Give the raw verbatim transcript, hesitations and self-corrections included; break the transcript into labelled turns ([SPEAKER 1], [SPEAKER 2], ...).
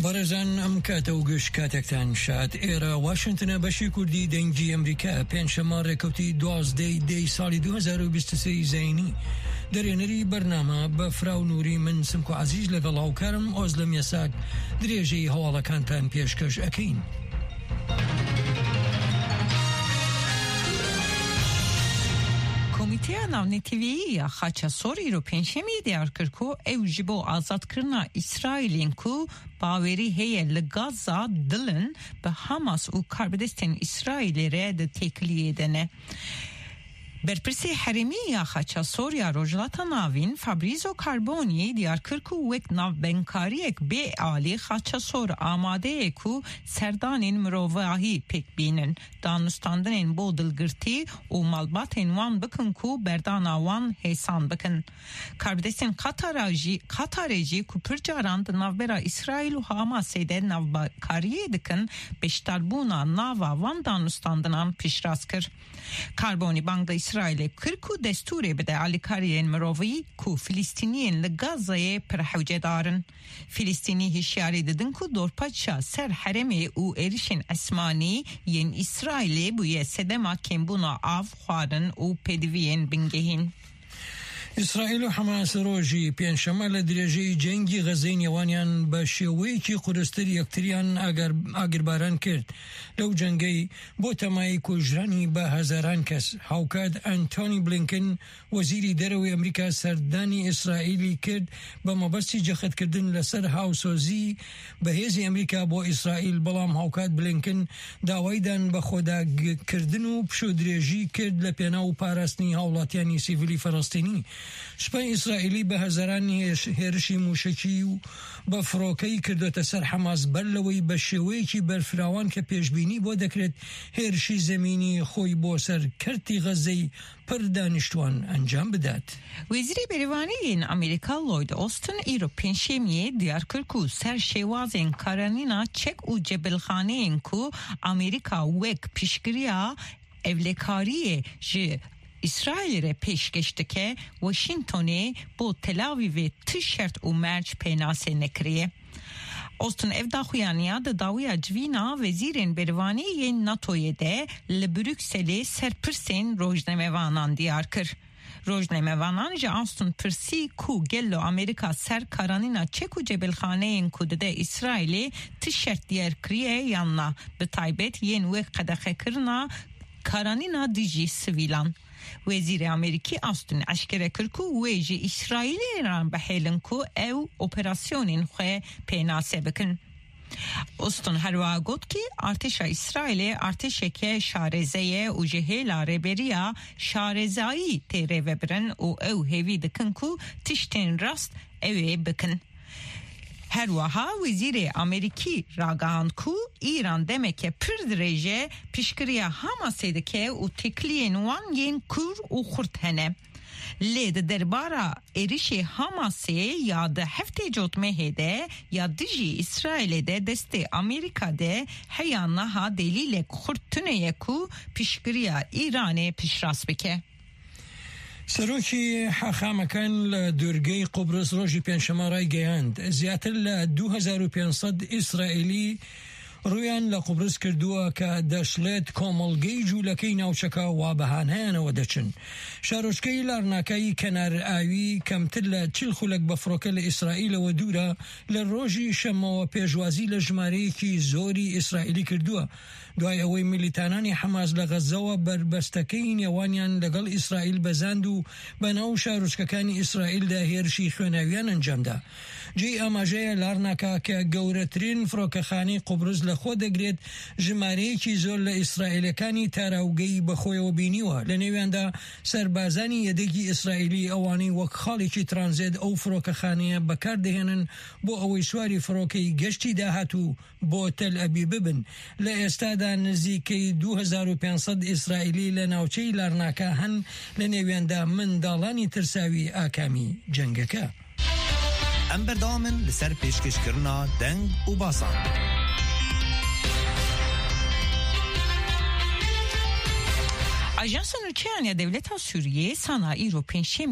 [SPEAKER 1] بەڕێزان ئەم کاتە و گەشت کاتێکتان شاد ئێرە واشنگتنە بەشی کوردی دەنگی ئەمریکا پێنجشەممە ڕێکەوتی دوازدەی دەی ساڵی دوو هەزار و بیست و سێ زەینی دەرێنەری بەرنامە بە فراو نووری من سمک و عەزیز لەگەڵ هاوکارم ئۆزلە میەساک درێژەی هەواڵەکانتان پێشکەش ئەکەین.
[SPEAKER 2] Komiteya Navnetîviya Xaçasorî ro pênşemiyê diyar kir ku ew ji bo azadkirina İsraîlên ku bawerî heye li Gaza dilin bi Hamas û karbirdestên İsraîlê re di têkiliyê de ne. Berpirsê herêmî ya Xaçasorya Rojhilata Navîn Fabrizio Carboni diyar kir ku wek navbenkariyek bê alî Xaçasor amadeyê ku serdanên mirovahî pêk bînin danûstandinên bo dilgirtî û malbatên wan bikin ku berdana wan hêsan bikin. Karbirdestên Qatarê jî Qatarê jî ku pir caran di navbera İsraîl û Hamasê de navbekariyê dikin beşdarbûna nava wan danûstandinan piştrast kir. Carboni bang da İsrail'e kir ku desturê bide alîkariyên mirovî ku Filîstîniyên li Gazayê pir hewce darin. Filîstînî hişyarî didin ku dorpaça ser herêmê û êrişên esmanî yên İsrailê bûye sedema kêmbûna av, xwarin û pêdiviyên bingehîn.
[SPEAKER 1] ئیسرائیل و حماس ڕۆژی پێنجشەممە لە درێژەی جەنگی غەزەی نێوانیان بە شێوەیەکی قورستر یەکتریان ئاگرباران کرد. لەو جەنگەی بۆ تەمای کوژرانی بە هەزاران کەس هاوکات ئەنتۆنی بلینکن وەزیری دەرەوەی ئەمریکا سەردانی ئیسرائیلی کرد بە مەبەستی جەختکردن لەسەر هاوسۆزی بەهێزی ئەمریکا بۆ ئیسرائیل، بەڵام هاوکات بلینکن داوایدان بە خۆداگرتن و پشودرێژی کرد لە پێناو پاراستنی هاوڵاتیانی سیڤیلی فەڵەستینی. سوپای ئیسرائیلی بە هەزاران هێرشی موشکی و بە فڕۆکەی کردوتە سەر حەماس بەر لەوەی بە شێوەیەکی بەرفراوان کە پێشبینی بۆ دەکرێت هێرشی زەمینی خۆی بۆ سەر کەرتی غەزەی پڕ دانیشتوان ئەنجام بدات.
[SPEAKER 2] Wezîrê Berêvaniyên Amerîka Lloyd Austin îro pênşemiyê diyar kir ku ser şêwazên karanîna çek û cebilxaneyên ku Amerîka wek piştgiriya evlekariyê ji İsrailê re pêşkeş dike Washingtonê bo Tel Avivê ti şert û merc pênasê nekiriye. Austin ev daxuyaniya di dawiya civîna wezîrên berêvaniyên NATOyê de li Brükselê serpirsên rojnamevanan diyar kir. Rojnamevanan ji Austin pirsî ku gello Amerîka ser karanîna çek û cebilxaneyên ku dide İsrailê ti şert diyar kiriye yanna bi taybet yên wê qedexekirina karanîna dijî sivîlan. Wezîrê Amerîkî Austin eşkere kir ku wê ji İsraîlê re bihêlin ku ew operasyonên xwe pênasê bikin. Austin herwa got ki artêşa İsraîlê artêşeke şarêzeye û ji hêla rêberiya şarêzayî tê rêvebirin û ew hêvî dikin ku tiştên rast ew ê bikin. Herwaha Wezîrê Amerîkî ragihand ku İran demeke pir dirêje piştgiriya Hamasê dike û têkiliyên wan yên kur û xurt hene. Lê di derbara êrişê Hamasê ya di heftê cotmehê de ya dijî İsrailê de destê Amerîka de heya niha delîlek xurt tuneye ku piştgiriya İranê piştrast bike.
[SPEAKER 1] سەرۆکی حەخامەکان لە دوورگەی قوبرس ڕۆژی پێنجشەممە ڕایگەیاند زیاتر لە دوو هەزار و پێنج سەد ئیسرائیلی ڕویان لە قوبرس کردووە کە دەشڵێت کۆمەڵگەی جوولەکەی ناوچەکە وا بەهانەیانەوە دەچن. شارۆچکەی لارناکایی کەنار ئاوی کەمتر لە چل خولەک بە فڕۆکە لە ئیسرائیلەوە دوورە لە ڕۆژی شەمەوە پێشوازی لە ژمارەیەکی زۆری ئیسرائیلی کردووە دوای ئەوەی میلیتانانی حەماس لە غەزەوە بربەستەکەی نێوانیان لەگەڵ ئیسرائیل بەزاند و بەناو شارۆچکەکانی ئیسرائیلدا هێرشی خوێناویان ئەنجامدا. جێی ئاماژەیە لارناکا کە گەورەترین فڕۆکەخانەی قوبرس لە خۆ دەگرێت ژمارەیەکی زۆر لە ئیسرائیلەکانی تاراوگەی بەخۆیەوە بینیوە. لە نێویاندا سەربازانی یەدەگی ئیسرائیلی ئەوانەی وەک خاڵێکی ترانزێت ئەو فڕۆکەخانەیە بەکاردەهێنن بۆ ئەوەی سواری فڕۆکەی گەشتی داهاتوو بۆ تەل ئەبیب ببن. لە ئێستادا نزیکەی دوو هەزار و پێنج سەد ئیسرائیلی لە ناوچەی لارناکا هەن لە نێویاندا منداڵانی ترساوی ئاکامی جەنگەکە.
[SPEAKER 3] ئەم بەردەوامن لەسەر پێشکەشکردنا دەنگ و باسان.
[SPEAKER 2] Ajansa Nûçeyaniya Devleta Sûriyê sana îro pênşemî